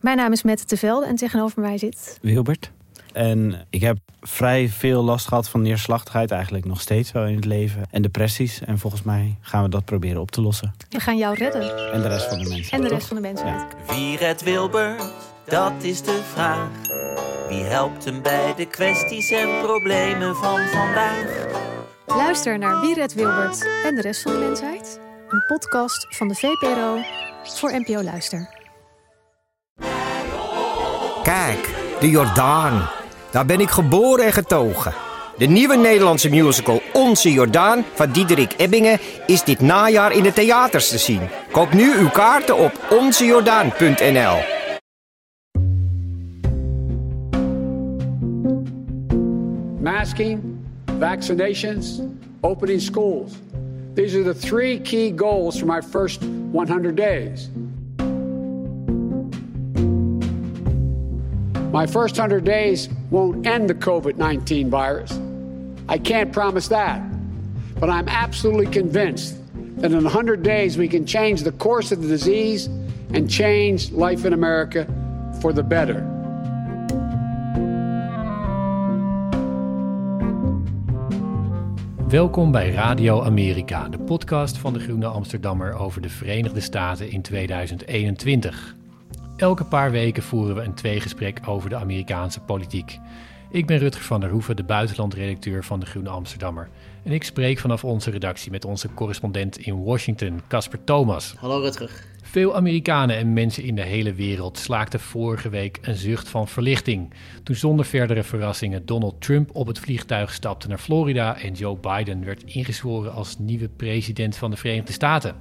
Mijn naam is Mette Tevelde en tegenover mij zit Wilbert. En ik heb vrij veel last gehad van neerslachtigheid, eigenlijk nog steeds wel in het leven. En depressies. En volgens mij gaan we dat proberen op te lossen. We gaan jou redden. En de rest van de mensen. En de rest van de mensen. Ja. Wie redt Wilbert? Dat is de vraag. Wie helpt hem bij de kwesties en problemen van vandaag? Luister naar Wie redt Wilbert en de rest van de mensheid. Een podcast van de VPRO voor NPO Luister. Kijk, de Jordaan. Daar ben ik geboren en getogen. De nieuwe Nederlandse musical Onze Jordaan van Diederik Ebbingen is dit najaar in de theaters te zien. Koop nu uw kaarten op onzejordaan.nl. Masking, vaccinations, opening schools. These are the three key goals for my first 100 days. My first 100 days won't end the COVID-19 virus. I can't promise that. But I'm absolutely convinced that in 100 days we can change the course of the disease and change life in America for the better. Welkom bij Radio Amerika, de podcast van de Groene Amsterdammer over de Verenigde Staten in 2021. Elke paar weken voeren we een tweegesprek over de Amerikaanse politiek. Ik ben Rutger van der Hoeven, de buitenlandredacteur van de Groene Amsterdammer. En ik spreek vanaf onze redactie met onze correspondent in Washington, Casper Thomas. Hallo Rutger. Veel Amerikanen en mensen in de hele wereld slaakten vorige week een zucht van verlichting toen zonder verdere verrassingen Donald Trump op het vliegtuig stapte naar Florida en Joe Biden werd ingezworen als nieuwe president van de Verenigde Staten.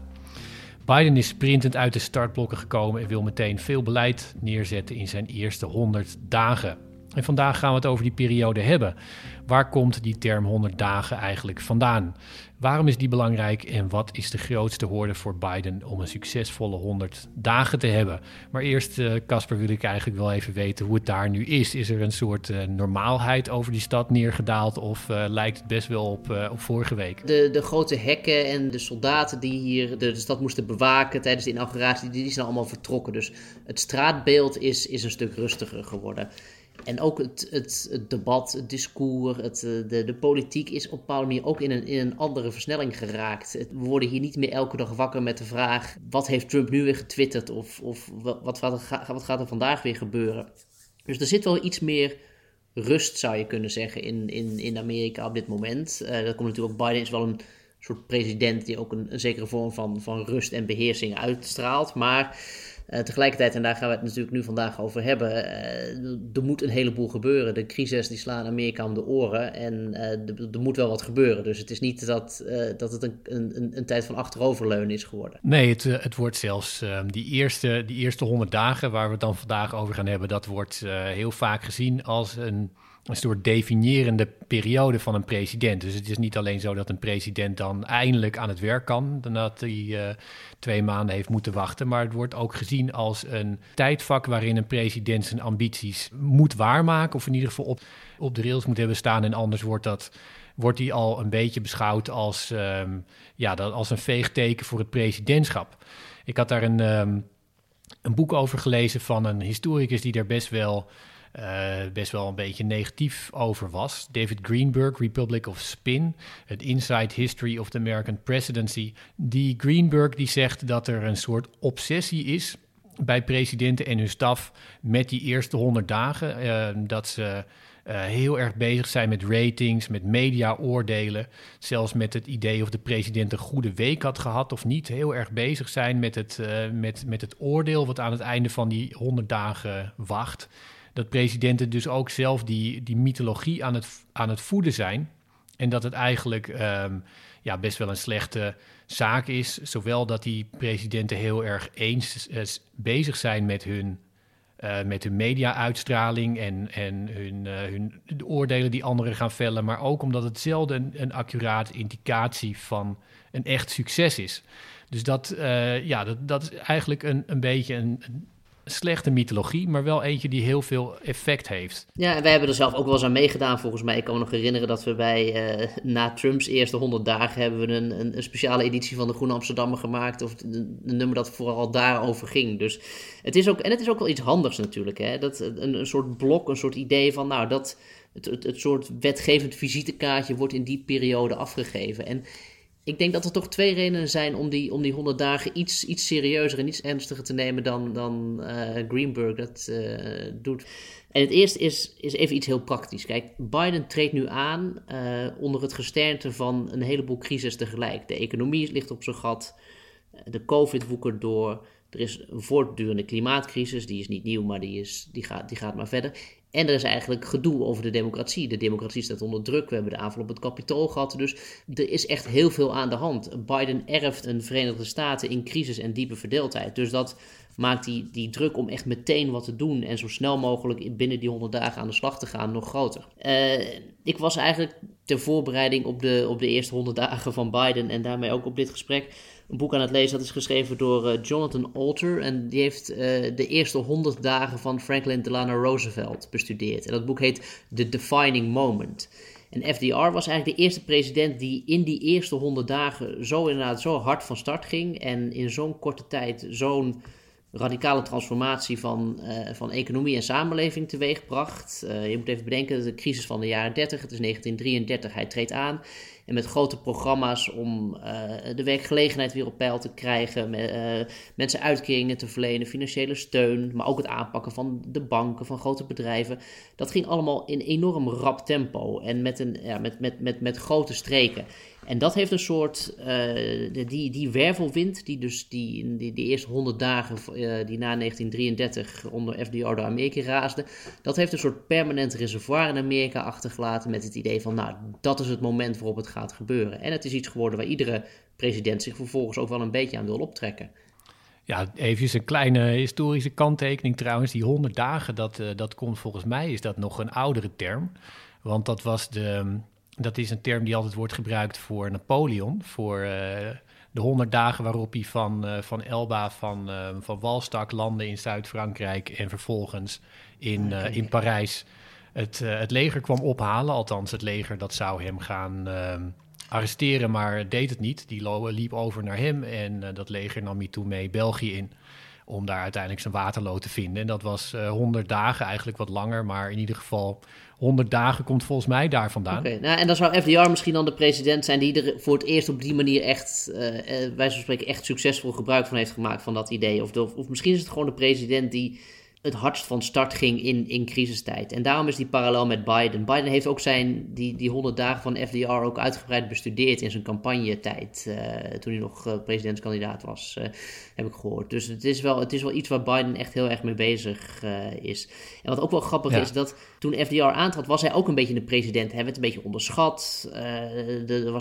Biden is sprintend uit de startblokken gekomen en wil meteen veel beleid neerzetten in zijn eerste 100 dagen. En vandaag gaan we het over die periode hebben. Waar komt die term 100 dagen eigenlijk vandaan? Waarom is die belangrijk en wat is de grootste hoorde voor Biden om een succesvolle 100 dagen te hebben? Maar eerst, Casper, wil ik eigenlijk wel even weten hoe het daar nu is. Is er een soort normaalheid over die stad neergedaald of lijkt het best wel op vorige week? De grote hekken en de soldaten die hier de stad moesten bewaken tijdens de inauguratie, die zijn allemaal vertrokken. Dus het straatbeeld is een stuk rustiger geworden. En ook het debat, het discours, de politiek is op een bepaalde manier ook in een andere versnelling geraakt. We worden hier niet meer elke dag wakker met de vraag, wat heeft Trump nu weer getwitterd of wat gaat er vandaag weer gebeuren? Dus er zit wel iets meer rust, zou je kunnen zeggen, in Amerika op dit moment. Dat komt natuurlijk ook, Biden is wel een soort president die ook een zekere vorm van rust en beheersing uitstraalt, maar tegelijkertijd, en daar gaan we het natuurlijk nu vandaag over hebben, er moet een heleboel gebeuren. De crises die slaan Amerika om de oren en er moet wel wat gebeuren. Dus het is niet dat het een tijd van achteroverleunen is geworden. Nee, het wordt zelfs die eerste 100 dagen waar we het dan vandaag over gaan hebben, dat wordt heel vaak gezien als een soort definiërende periode van een president. Dus het is niet alleen zo dat een president dan eindelijk aan het werk kan, nadat hij 2 maanden heeft moeten wachten, maar het wordt ook gezien als een tijdvak waarin een president zijn ambities moet waarmaken, of in ieder geval op de rails moet hebben staan, en anders wordt hij al een beetje beschouwd als een veegteken voor het presidentschap. Ik had daar een boek over gelezen van een historicus die daar best wel een beetje negatief over was. David Greenberg, Republic of Spin, het Inside History of the American Presidency. Die Greenberg die zegt dat er een soort obsessie is bij presidenten en hun staf met die eerste 100 dagen. Dat ze heel erg bezig zijn met ratings, met mediaoordelen. Zelfs met het idee of de president een goede week had gehad of niet. Heel erg bezig zijn met het oordeel wat aan het einde van die 100 dagen wacht. Dat presidenten dus ook zelf die mythologie aan het voeden zijn. En dat het eigenlijk best wel een slechte zaak is. Zowel dat die presidenten heel erg eens bezig zijn met hun media-uitstraling en de oordelen die anderen gaan vellen. Maar ook omdat het zelden een accurate indicatie van een echt succes is. Dus dat is eigenlijk een beetje een slechte mythologie, maar wel eentje die heel veel effect heeft. Ja, en wij hebben er zelf ook wel eens aan meegedaan volgens mij. Ik kan me nog herinneren dat we na Trumps eerste 100 dagen hebben we een speciale editie van de Groene Amsterdammer gemaakt. Of een nummer dat vooral daarover ging. Dus het is ook wel iets handigs natuurlijk. Hè? Dat een soort blok, een soort idee van dat het soort wetgevend visitekaartje wordt in die periode afgegeven. En ik denk dat er toch 2 redenen zijn om die 100 dagen iets serieuzer en iets ernstiger te nemen dan Greenberg dat doet. En het eerste is even iets heel praktisch. Kijk, Biden treedt nu aan onder het gesternte van een heleboel crisis tegelijk. De economie ligt op zijn gat, de COVID woekert door, er is een voortdurende klimaatcrisis, die is niet nieuw, maar die gaat maar verder. En er is eigenlijk gedoe over de democratie. De democratie staat onder druk. We hebben de aanval op het Capitool gehad. Dus er is echt heel veel aan de hand. Biden erft een Verenigde Staten in crisis en diepe verdeeldheid. Dus dat maakt die druk om echt meteen wat te doen en zo snel mogelijk binnen die 100 dagen aan de slag te gaan nog groter. Ik was eigenlijk ter voorbereiding op de eerste 100 dagen van Biden en daarmee ook op dit gesprek een boek aan het lezen. Dat is geschreven door Jonathan Alter en die heeft de eerste 100 dagen van Franklin Delano Roosevelt bestudeerd. En dat boek heet The Defining Moment. En FDR was eigenlijk de eerste president die in die eerste 100 dagen zo hard van start ging en in zo'n korte tijd zo'n radicale transformatie van economie en samenleving teweegbracht. Je moet even bedenken, de crisis van de jaren 30, het is 1933, hij treedt aan. En met grote programma's om de werkgelegenheid weer op peil te krijgen, mensen uitkeringen te verlenen, financiële steun, maar ook het aanpakken van de banken, van grote bedrijven. Dat ging allemaal in enorm rap tempo en met grote streken. En dat heeft een soort, die wervelwind die in die eerste 100 dagen die na 1933 onder FDR door Amerika raasde, dat heeft een soort permanent reservoir in Amerika achtergelaten met het idee van, dat is het moment waarop het gaat gebeuren. En het is iets geworden waar iedere president zich vervolgens ook wel een beetje aan wil optrekken. Ja, even een kleine historische kanttekening trouwens. Die 100 dagen, dat komt volgens mij, is dat nog een oudere term. Want dat is een term die altijd wordt gebruikt voor Napoleon, voor de 100 dagen waarop hij van Elba, van Walstak landde in Zuid-Frankrijk en vervolgens in Parijs het leger kwam ophalen. Althans, het leger dat zou hem gaan arresteren, maar deed het niet. Die liep over naar hem en dat leger nam hij toen mee België in om daar uiteindelijk zijn Waterloo te vinden. En dat was 100 dagen, eigenlijk wat langer, maar in ieder geval 100 dagen komt volgens mij daar vandaan. Oké, en dan zou FDR misschien dan de president zijn die er voor het eerst op die manier echt, wijze van spreken, echt succesvol gebruik van heeft gemaakt van dat idee. Of misschien is het gewoon de president die het hardst van start ging in crisistijd. En daarom is die parallel met Biden. Biden heeft ook die 100 dagen van FDR ook uitgebreid bestudeerd in zijn campagnetijd. Toen hij nog presidentskandidaat was, heb ik gehoord. Dus het is wel iets waar Biden echt heel erg mee bezig is. En wat ook wel grappig is, dat toen FDR aantrad, was hij ook een beetje de president. Hij werd een beetje onderschat. Er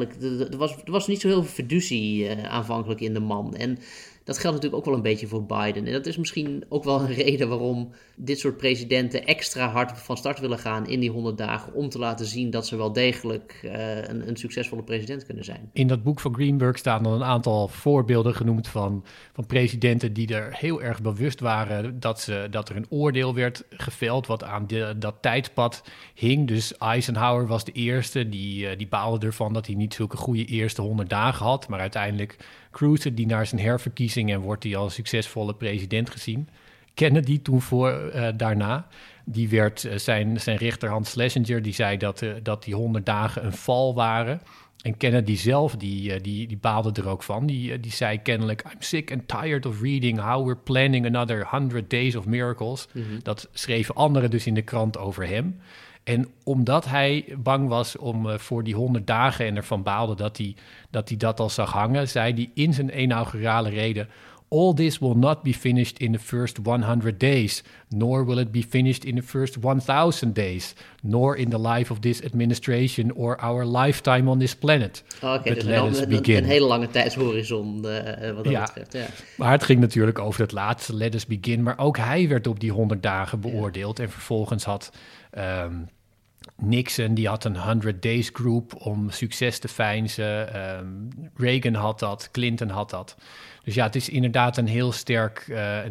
was niet zo heel veel fiducie aanvankelijk in de man. En dat geldt natuurlijk ook wel een beetje voor Biden. En dat is misschien ook wel een reden waarom dit soort presidenten extra hard van start willen gaan in die 100 dagen, om te laten zien dat ze wel degelijk een succesvolle president kunnen zijn. In dat boek van Greenberg staan dan een aantal voorbeelden genoemd van presidenten die er heel erg bewust waren dat er een oordeel werd geveld wat aan dat tijdpad hing. Dus Eisenhower was de eerste, die baalde ervan dat hij niet zulke goede eerste 100 dagen had, maar uiteindelijk cruisde die naar zijn herverkiezing en wordt hij als succesvolle president gezien. Kennedy toen daarna, die werd zijn rechterhand Schlesinger, die zei dat die 100 dagen een val waren. En Kennedy zelf, die baalde er ook van. Die zei kennelijk, I'm sick and tired of reading how we're planning another 100 days of miracles. Mm-hmm. Dat schreven anderen dus in de krant over hem. En omdat hij bang was voor die 100 dagen en ervan baalde dat hij dat al zag hangen, zei hij in zijn inaugurale rede: All this will not be finished in the first 100 days, nor will it be finished in the first 1000 days, nor in the life of this administration or our lifetime on this planet. Oké, dus een hele lange tijdshorizon wat dat betreft. Ja. Maar het ging natuurlijk over het laatste, let us begin. Maar ook hij werd op die 100 dagen beoordeeld en vervolgens had Nixon die had een 100 Days Group om succes te veinzen. Reagan had dat, Clinton had dat. Dus ja, het is inderdaad een heel sterk,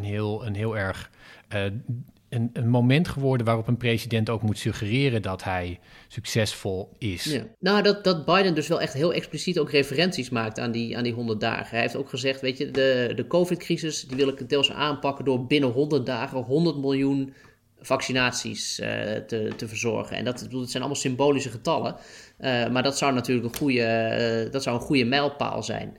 een moment geworden waarop een president ook moet suggereren dat hij succesvol is. Ja. Nou, dat Biden dus wel echt heel expliciet ook referenties maakt aan die 100 dagen. Hij heeft ook gezegd, weet je, de COVID-crisis, die wil ik deels aanpakken door binnen 100 dagen 100 miljoen vaccinaties te verzorgen. En dat zijn allemaal symbolische getallen. Maar dat zou natuurlijk een goede mijlpaal zijn.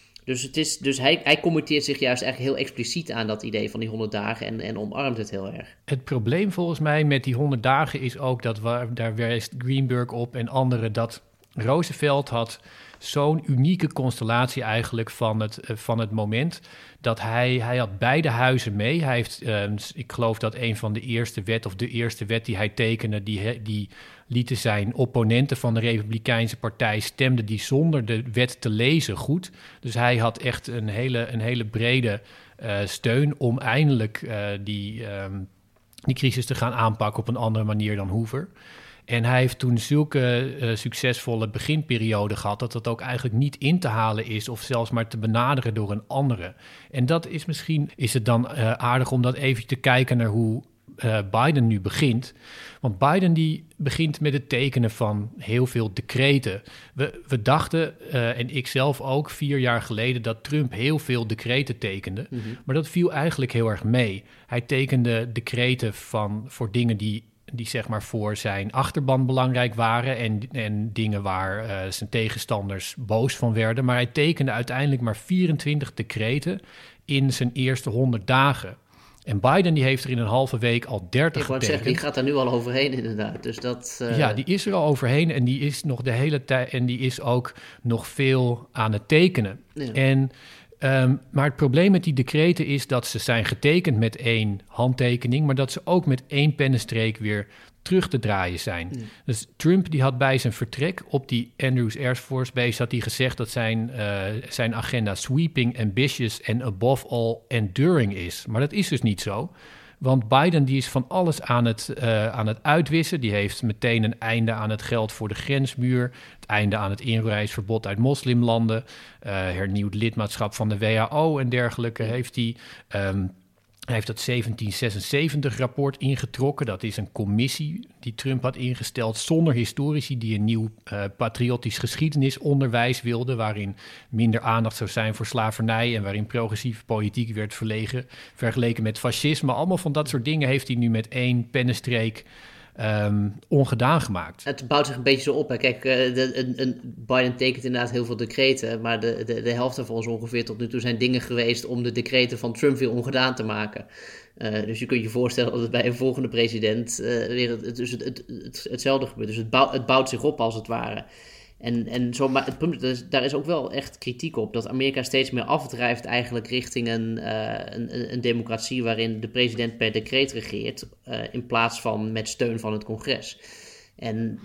Dus hij committeert zich juist eigenlijk heel expliciet aan dat idee van die 100 dagen en omarmt het heel erg. Het probleem volgens mij met die 100 dagen is ook dat daar wijst Greenberg op en anderen dat Roosevelt had zo'n unieke constellatie eigenlijk van het moment dat hij had beide huizen mee. Hij heeft, ik geloof dat een van de eerste wet die hij tekende, die lieten zijn opponenten van de Republikeinse Partij stemden die zonder de wet te lezen goed. Dus hij had echt een hele brede steun om eindelijk die crisis te gaan aanpakken op een andere manier dan Hoover. En hij heeft toen zulke succesvolle beginperiode gehad dat dat ook eigenlijk niet in te halen is of zelfs maar te benaderen door een andere. En dat is misschien, is het dan aardig om dat even te kijken naar hoe Biden nu begint. Want Biden die begint met het tekenen van heel veel decreten. We dachten, en ik zelf ook 4 jaar geleden, dat Trump heel veel decreten tekende. Mm-hmm. Maar dat viel eigenlijk heel erg mee. Hij tekende decreten voor dingen die zeg maar voor zijn achterban belangrijk waren en dingen waar zijn tegenstanders boos van werden. Maar hij tekende uiteindelijk maar 24 decreten in zijn eerste 100 dagen. En Biden die heeft er in een halve week al 30 Ik wou zeggen, die gaat er nu al overheen inderdaad. Dus dat, Ja, die is er al overheen en die is nog de hele tijd en die is ook nog veel aan het tekenen. Ja. Maar het probleem met die decreten is dat ze zijn getekend met 1 handtekening, maar dat ze ook met 1 pennenstreek weer terug te draaien zijn. Ja. Dus Trump die had bij zijn vertrek op die Andrews Air Force Base had hij gezegd dat zijn agenda sweeping, ambitious en above all enduring is. Maar dat is dus niet zo. Want Biden die is van alles aan het uitwissen. Die heeft meteen een einde aan het geld voor de grensmuur, het einde aan het inreisverbod uit moslimlanden, hernieuwd lidmaatschap van de WHO en dergelijke heeft hij. Hij heeft dat 1776-rapport ingetrokken. Dat is een commissie die Trump had ingesteld zonder historici die een nieuw patriotisch geschiedenisonderwijs wilden, waarin minder aandacht zou zijn voor slavernij en waarin progressieve politiek werd vergeleken met fascisme. Allemaal van dat soort dingen heeft hij nu met 1 pennenstreek ongedaan gemaakt. Het bouwt zich een beetje zo op. Hè. Kijk, Biden tekent inderdaad heel veel decreten, maar de helft daarvan is ongeveer tot nu toe zijn dingen geweest om de decreten van Trump weer ongedaan te maken. Dus je kunt je voorstellen dat het bij een volgende president weer hetzelfde gebeurt. Dus het bouwt zich op als het ware. En zo, maar het punt is, daar is ook wel echt kritiek op, dat Amerika steeds meer afdrijft eigenlijk richting een democratie waarin de president per decreet regeert, in plaats van met steun van het congres. En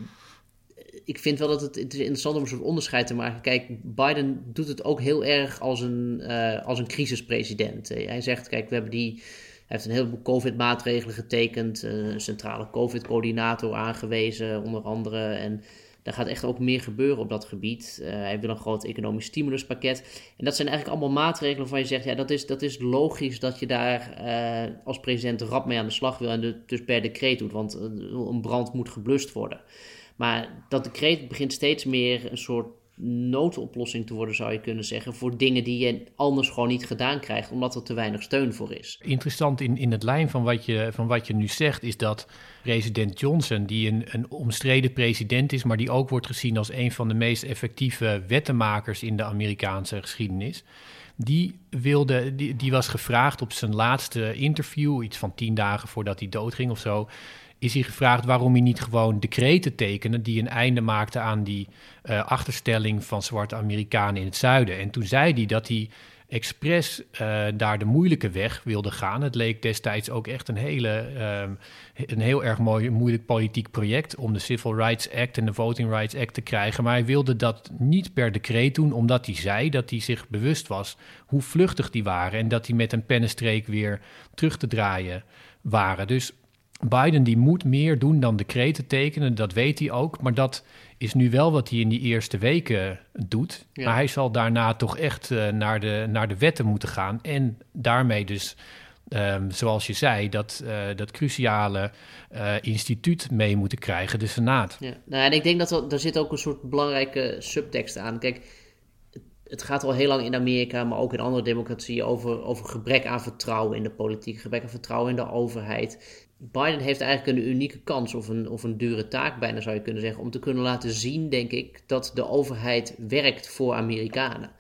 ik vind wel dat het is interessant om een soort onderscheid te maken. Kijk, Biden doet het ook heel erg als een crisispresident. Hij zegt, kijk, hij heeft een heleboel COVID-maatregelen getekend, een centrale COVID-coördinator aangewezen, onder andere, en daar gaat echt ook meer gebeuren op dat gebied. Hij wil een groot economisch stimuluspakket. En dat zijn eigenlijk allemaal maatregelen waarvan je zegt, ja, dat is logisch dat je daar als president rap mee aan de slag wil en het dus per decreet doet, want een brand moet geblust worden. Maar dat decreet begint steeds meer een soort noodoplossing te worden, zou je kunnen zeggen, voor dingen die je anders gewoon niet gedaan krijgt, omdat er te weinig steun voor is. Interessant in het lijn van wat je nu zegt, is dat president Johnson, die een omstreden president is, maar die ook wordt gezien als een van de meest effectieve wettenmakers in de Amerikaanse geschiedenis, die was gevraagd op zijn laatste interview, iets van 10 dagen voordat hij doodging of zo, is hij gevraagd waarom hij niet gewoon decreten tekende die een einde maakte aan die achterstelling van zwarte Amerikanen in het zuiden. En toen zei hij dat hij expres daar de moeilijke weg wilde gaan. Het leek destijds ook echt een heel erg moeilijk politiek project om de Civil Rights Act en de Voting Rights Act te krijgen. Maar hij wilde dat niet per decreet doen, omdat hij zei dat hij zich bewust was hoe vluchtig die waren en dat die met een pennenstreek weer terug te draaien waren. Dus Biden die moet meer doen dan decreten tekenen, dat weet hij ook. Maar dat is nu wel wat hij in die eerste weken doet. Ja. Maar hij zal daarna toch echt naar de wetten moeten gaan. En daarmee dus, zoals je zei, dat cruciale instituut mee moeten krijgen, de Senaat. Ja. Nou, en ik denk dat er zit ook een soort belangrijke subtekst aan. Kijk, het gaat al heel lang in Amerika, maar ook in andere democratieën over gebrek aan vertrouwen in de politiek, gebrek aan vertrouwen in de overheid. Biden heeft eigenlijk een unieke kans, of een dure taak bijna zou je kunnen zeggen, om te kunnen laten zien, denk ik, dat de overheid werkt voor Amerikanen.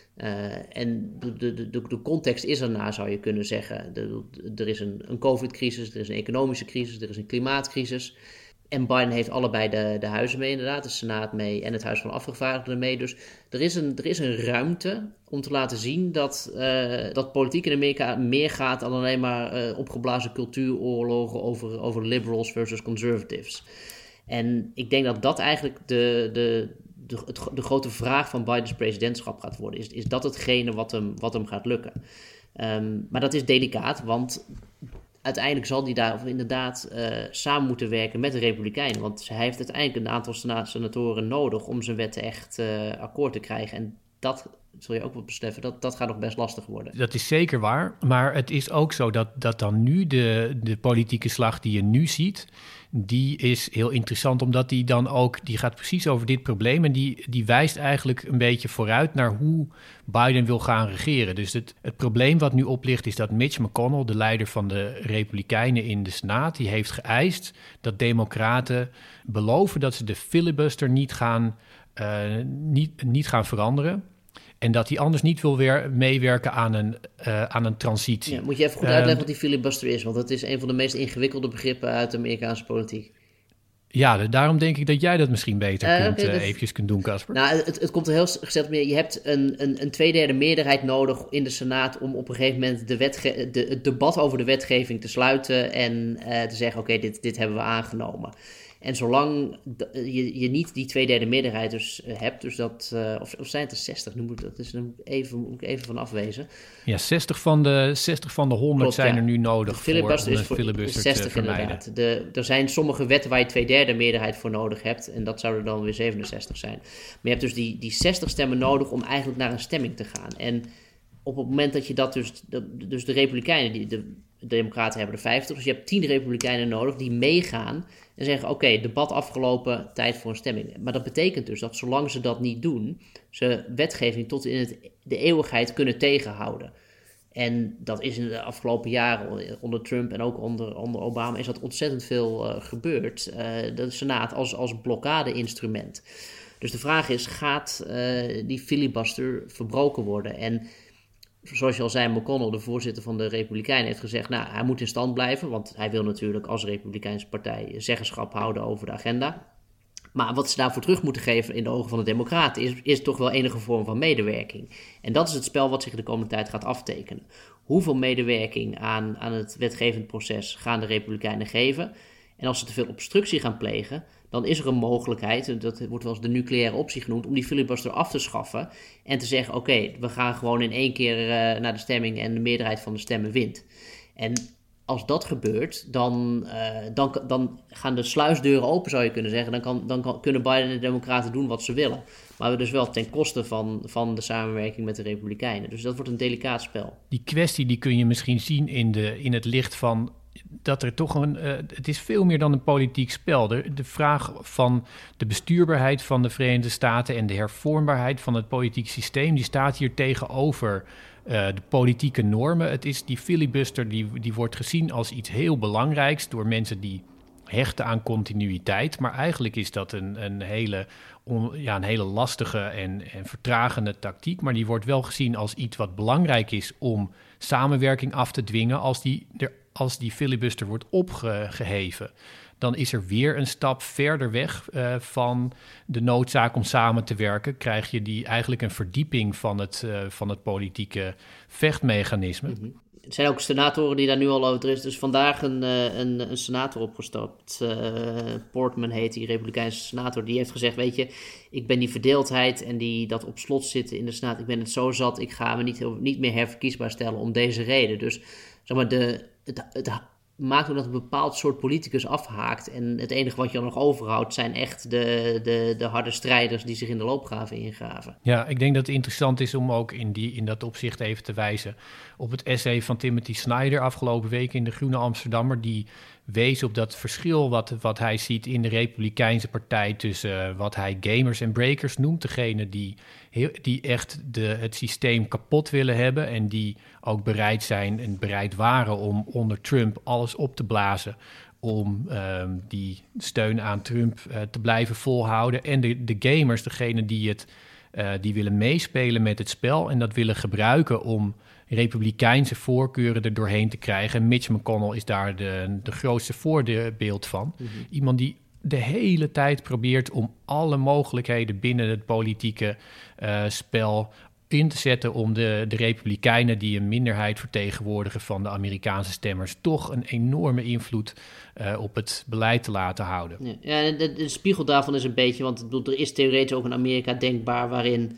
En de context is ernaar, zou je kunnen zeggen. Er is een COVID-crisis, er is een economische crisis, er is een klimaatcrisis. En Biden heeft allebei de huizen mee inderdaad, de Senaat mee en het Huis van Afgevaardigden mee. Dus er is een ruimte om te laten zien dat politiek in Amerika meer gaat dan alleen maar opgeblazen cultuuroorlogen over liberals versus conservatives. En ik denk dat eigenlijk de grote vraag van Bidens presidentschap gaat worden. Is dat hetgene wat hem gaat lukken? Maar dat is delicaat, want uiteindelijk zal hij daar inderdaad samen moeten werken met de Republikeinen. Want hij heeft uiteindelijk een aantal senatoren nodig om zijn wetten echt akkoord te krijgen. En dat zul je ook wel beseffen, dat gaat nog best lastig worden. Dat is zeker waar, maar het is ook zo dat dan nu de politieke slag die je nu ziet, die is heel interessant, omdat die dan ook, die gaat precies over dit probleem en die wijst eigenlijk een beetje vooruit naar hoe Biden wil gaan regeren. Dus het probleem wat nu oplicht is dat Mitch McConnell, de leider van de Republikeinen in de Senaat, die heeft geëist dat Democraten beloven dat ze de filibuster niet gaan veranderen. En dat hij anders niet wil meewerken aan een transitie. Ja, moet je even goed uitleggen wat die filibuster is? Want dat is een van de meest ingewikkelde begrippen uit de Amerikaanse politiek. Ja, daarom denk ik dat jij dat misschien beter eventjes kunt doen, Casper. Nou, het komt er heel gezegd meer. Je hebt een 2/3 meerderheid nodig in de Senaat om op een gegeven moment het debat over de wetgeving te sluiten en te zeggen, oké, dit hebben we aangenomen. En zolang je niet die 2/3 meerderheid dus hebt, dus dat, of zijn het er 60, moet ik even van afwezen. Ja, 60 van de 100 klopt, zijn er nu nodig voor om een filibuster 60 te vermijden. Inderdaad. Er zijn sommige wetten waar je 2/3 meerderheid voor nodig hebt en dat zouden dan weer 67 zijn. Maar je hebt dus die 60 stemmen nodig om eigenlijk naar een stemming te gaan. En op het moment dat je dat dus de Republikeinen, de Democraten hebben er 50, dus je hebt 10 Republikeinen nodig die meegaan en zeggen, oké, debat afgelopen, tijd voor een stemming. Maar dat betekent dus dat zolang ze dat niet doen, ze wetgeving tot in de eeuwigheid kunnen tegenhouden. En dat is in de afgelopen jaren onder Trump en ook onder Obama is dat ontzettend veel gebeurd. De Senaat als blokkade-instrument. Dus de vraag is, gaat die filibuster verbroken worden? En zoals je al zei, McConnell, de voorzitter van de Republikeinen, heeft gezegd, nou, hij moet in stand blijven, want hij wil natuurlijk als Republikeinse partij zeggenschap houden over de agenda. Maar wat ze daarvoor terug moeten geven in de ogen van de Democraten is toch wel enige vorm van medewerking. En dat is het spel wat zich de komende tijd gaat aftekenen. Hoeveel medewerking aan het wetgevend proces gaan de Republikeinen geven? En als ze te veel obstructie gaan plegen, dan is er een mogelijkheid, dat wordt wel eens de nucleaire optie genoemd, om die filibuster af te schaffen en te zeggen, oké, we gaan gewoon in één keer naar de stemming en de meerderheid van de stemmen wint. En als dat gebeurt, dan gaan de sluisdeuren open, zou je kunnen zeggen. Dan kunnen Biden en de Democraten doen wat ze willen. Maar dus wel ten koste van de samenwerking met de Republikeinen. Dus dat wordt een delicaat spel. Die kwestie die kun je misschien zien in het licht van dat er toch het is veel meer dan een politiek spel. De vraag van de bestuurbaarheid van de Verenigde Staten en de hervormbaarheid van het politiek systeem, die staat hier tegenover de politieke normen. Het is die filibuster, die wordt gezien als iets heel belangrijks door mensen die hechten aan continuïteit. Maar eigenlijk is dat een hele lastige en vertragende tactiek. Maar die wordt wel gezien als iets wat belangrijk is om samenwerking af te dwingen als die filibuster wordt opgeheven. Dan is er weer een stap verder weg van de noodzaak om samen te werken. Krijg je eigenlijk een verdieping van het politieke vechtmechanisme. Mm-hmm. Er zijn ook senatoren die daar nu al over is. Dus vandaag een senator opgestapt. Portman heet die Republikeinse senator. Die heeft gezegd, weet je, ik ben die verdeeldheid en dat op slot zitten in de Senaat. Ik ben het zo zat, ik ga me niet meer herverkiesbaar stellen om deze reden. Dus zeg maar, maakt ook dat een bepaald soort politicus afhaakt. En het enige wat je dan nog overhoudt zijn echt de harde strijders die zich in de loopgraven ingraven. Ja, ik denk dat het interessant is om ook in dat opzicht even te wijzen op het essay van Timothy Snyder afgelopen week in de Groene Amsterdammer. Die wees op dat verschil wat hij ziet in de Republikeinse partij tussen wat hij gamers en breakers noemt. Degene die echt het systeem kapot willen hebben en die ook bereid zijn en bereid waren om onder Trump alles op te blazen om die steun aan Trump te blijven volhouden. En de gamers, degene die willen meespelen met het spel en dat willen gebruiken om republikeinse voorkeuren er doorheen te krijgen. En Mitch McConnell is daar de grootste voorbeeld van. Mm-hmm. Iemand die de hele tijd probeert om alle mogelijkheden binnen het politieke spel in te zetten om de Republikeinen, die een minderheid vertegenwoordigen van de Amerikaanse stemmers, toch een enorme invloed op het beleid te laten houden. Ja, de spiegel daarvan is een beetje, want er is theoretisch ook een Amerika denkbaar waarin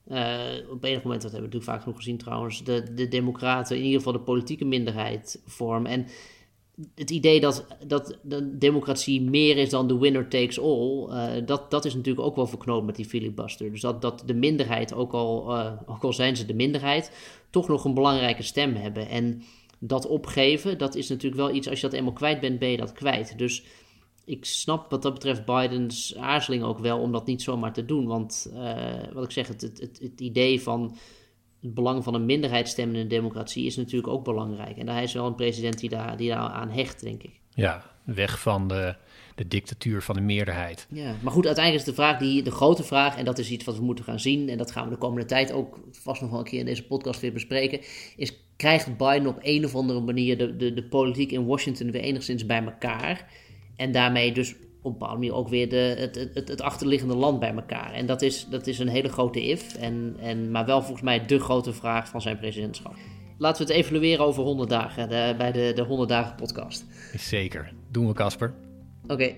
op enig moment, dat hebben we natuurlijk vaak genoeg gezien trouwens, de democraten in ieder geval de politieke minderheid vormen. En het idee dat de democratie meer is dan de winner takes all, dat is natuurlijk ook wel verknoopt met die filibuster. Dus dat de minderheid, ook al zijn ze de minderheid, toch nog een belangrijke stem hebben. En dat opgeven, dat is natuurlijk wel iets, als je dat eenmaal kwijt bent, ben je dat kwijt. Dus ik snap wat dat betreft Bidens aarzeling ook wel om dat niet zomaar te doen. Want wat ik zeg, het idee van het belang van een minderheidsstem in een democratie is natuurlijk ook belangrijk. En hij is wel een president die daar aan hecht, denk ik. Ja, weg van de dictatuur van de meerderheid. Ja, maar goed, uiteindelijk is de grote vraag, en dat is iets wat we moeten gaan zien, en dat gaan we de komende tijd ook vast nog wel een keer in deze podcast weer bespreken, is: krijgt Biden op een of andere manier de politiek in Washington weer enigszins bij elkaar? En daarmee dus op een bepaalde manier ook weer het achterliggende land bij elkaar. En dat is een hele grote if, maar wel volgens mij de grote vraag van zijn presidentschap. Laten we het evalueren over 100 dagen, bij de 100 dagen podcast. Zeker. Doen we, Casper. Oké.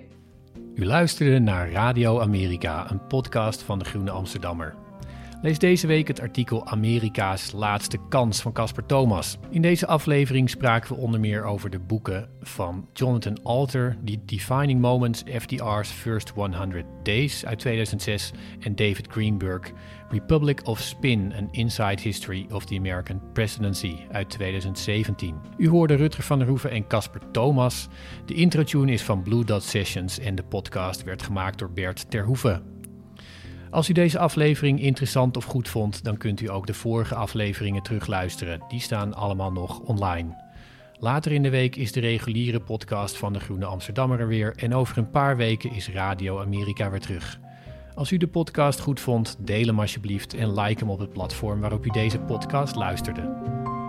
U luisterde naar Radio Amerika, een podcast van de Groene Amsterdammer. Lees deze week het artikel Amerika's laatste kans van Casper Thomas. In deze aflevering spraken we onder meer over de boeken van Jonathan Alter, The Defining Moments, FDR's First 100 Days uit 2006 en David Greenberg, Republic of Spin, An Inside History of the American Presidency uit 2017. U hoorde Rutger van der Hoeven en Casper Thomas. De introtune is van Blue Dot Sessions en de podcast werd gemaakt door Bert Terhoeven. Als u deze aflevering interessant of goed vond, dan kunt u ook de vorige afleveringen terugluisteren. Die staan allemaal nog online. Later in de week is de reguliere podcast van de Groene Amsterdammer er weer en over een paar weken is Radio Amerika weer terug. Als u de podcast goed vond, deel hem alsjeblieft en like hem op het platform waarop u deze podcast luisterde.